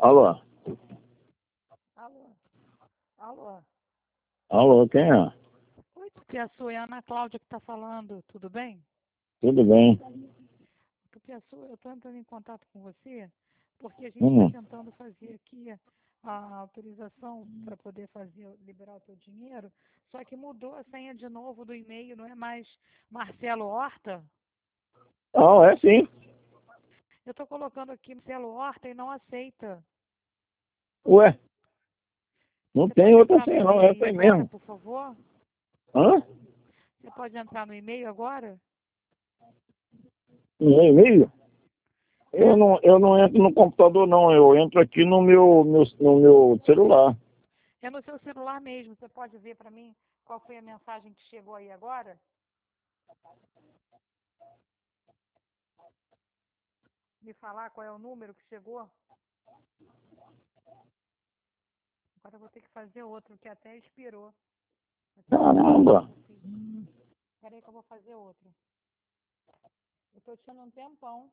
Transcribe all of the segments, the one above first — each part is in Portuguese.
Alô? Alô? Alô? Alô, quem é? Oi, Tupiaçu, é a Ana Cláudia que está falando, tudo bem? Tudo bem? Tupiaçu, eu estou entrando em contato com você porque a gente está Hum. tentando fazer aqui a autorização para poder liberar o teu dinheiro, só que mudou a senha de novo do e-mail, não é mais Marcelo Horta? Ah, é sim. Eu estou colocando aqui Marcelo Horta e não aceita. Ué, não Você tem pode outra entrar no senha não, e-mail essa aí aí agora, mesmo. por favor? Hã? Você pode entrar no e-mail agora? Um e-mail? É. Eu não entro no computador não, eu entro aqui no meu celular. É no seu celular mesmo. Você pode ver para mim qual foi a mensagem que chegou aí agora? Me falar qual é o número que chegou? Agora eu vou ter que fazer outro, que até expirou. Caramba! Espera aí que eu vou fazer outro. Eu estou tirando um tempão.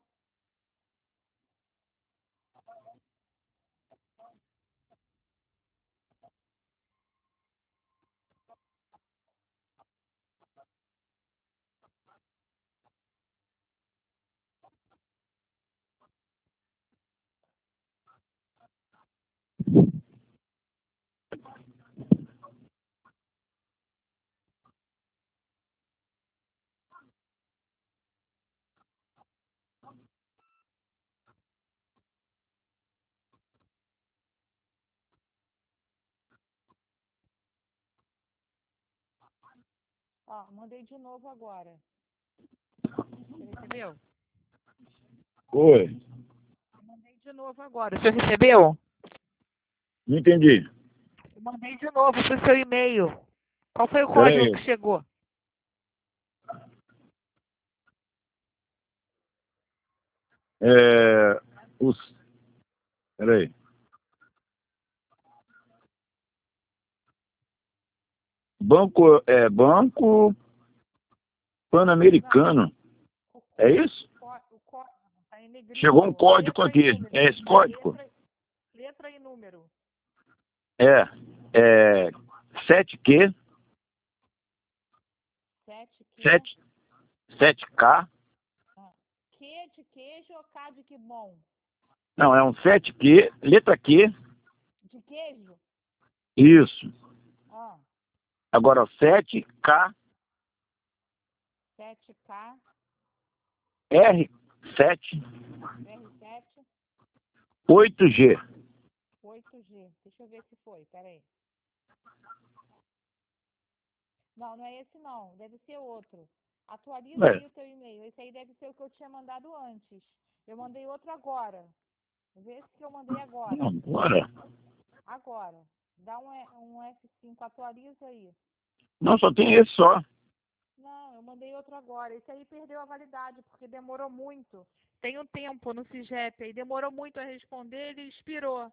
Ó, mandei de novo agora. Você recebeu? Oi, Mandei de novo agora. Você recebeu? não entendi. Eu mandei de novo pro seu e-mail. Qual foi o Pera código aí. que chegou? É, os, pera aí. Banco Não, Pan-Americano. É isso? o código está em Chegou um negrito. código Letra e aqui. número. É esse código? Letra e número. É, é 7Q, 7Q. 7, 7K. Q de queijo ou K de que bom? Não, é um 7Q, letra Q, De queijo? isso. Ah, Agora 7K, 7K, R7, R7, 8G. 8G. Deixa eu ver se foi, peraí. Não, não é esse não, deve ser outro. Atualiza É, aí o teu e-mail. Esse aí deve ser o que eu tinha mandado antes. Eu mandei outro agora. Vê esse que eu mandei agora. agora. Agora. Dá um F5, atualiza aí. Não, só tem esse só. Não, eu mandei outro agora. Esse aí perdeu a validade, porque demorou muito. Tem um tempo no CIGEP, aí demorou muito a responder, ele expirou.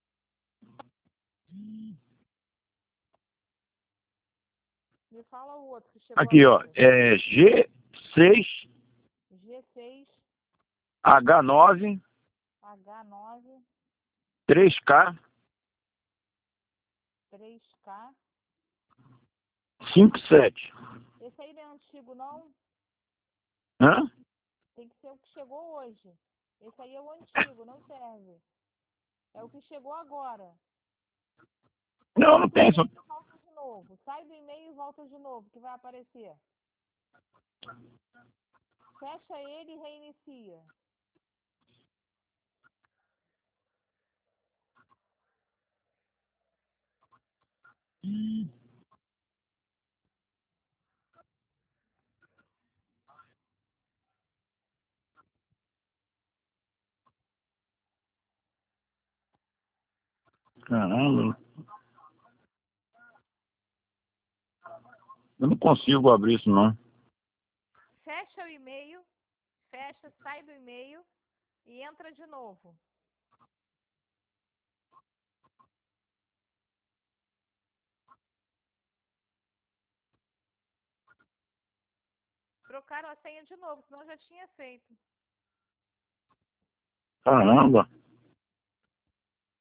Me fala o outro que chegou Aqui, ó. agora. É G6, G6, H9, H9, 3K, 3K. 57. Esse aí não é antigo, não? Hã? Tem que ser o que chegou hoje. Esse aí é o antigo, não serve. É o que chegou agora. Não, Sai não do tem. Só... e-mail e volta de novo. Sai do e-mail e volta de novo, que vai aparecer. Fecha ele e reinicia. Caramba. Eu não consigo abrir isso, não. Fecha o e-mail, fecha, sai do e-mail e entra de novo. Trocaram a senha de novo, senão já tinha feito. Caramba.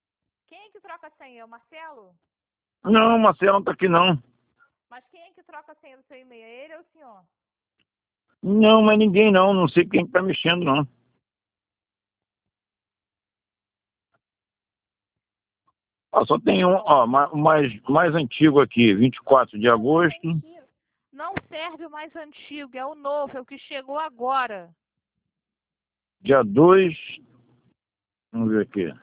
senha? É o Marcelo? Não, o Marcelo não tá aqui não. Mas quem é que troca a senha do seu e-mail? É ele ou o senhor? Não, mas ninguém não. Não sei quem que tá mexendo, não. Ó, só tem um, ó, mais antigo aqui, 24 de agosto, Mentira. Não serve o mais antigo, é o novo, é o que chegou agora. dia 2. Vamos ver aqui.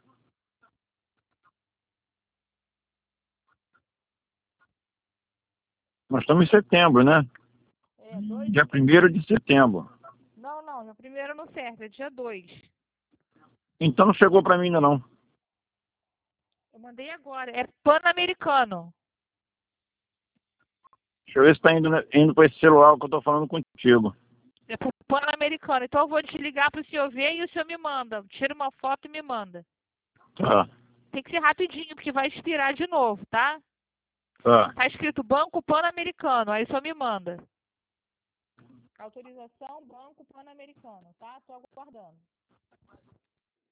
Nós estamos em setembro, né? É, 2. Dia 1º de setembro. Não, no primeiro não serve, é dia 2. Então não chegou para mim ainda não. Eu mandei agora, é Pan-Americano. Deixa eu ver se tá indo para esse celular que eu tô falando contigo. É pro Pan-Americano. Então eu vou desligar para o senhor ver e o senhor me manda. Tira uma foto e me manda. Tá, Tem que ser rapidinho, porque vai expirar de novo, tá? tá. Tá escrito Banco Pan-Americano, aí só me manda. Autorização Banco Pan-Americano, tá? Tô aguardando.